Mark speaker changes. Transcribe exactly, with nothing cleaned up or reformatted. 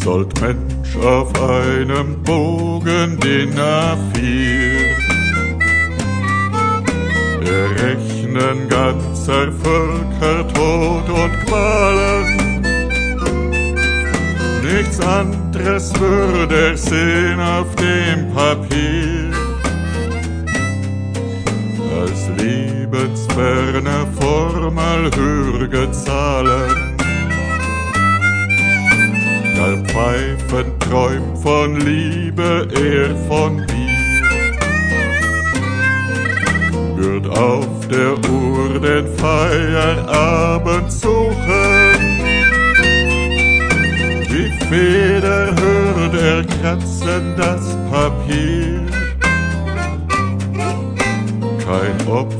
Speaker 1: sollt Mensch auf einem Bogen den er fiel. Errechnen ganzer Völker Tod und Qualen, nichts anderes würd er sehen auf dem Papier, als lebensferne Formel hürge Zahlen. Gar Pfeifen träumt von Liebe, er von dir, wird auf der Uhr den Feierabend suchen. Wie Feder hört er kratzen das Papier. Kein Opfer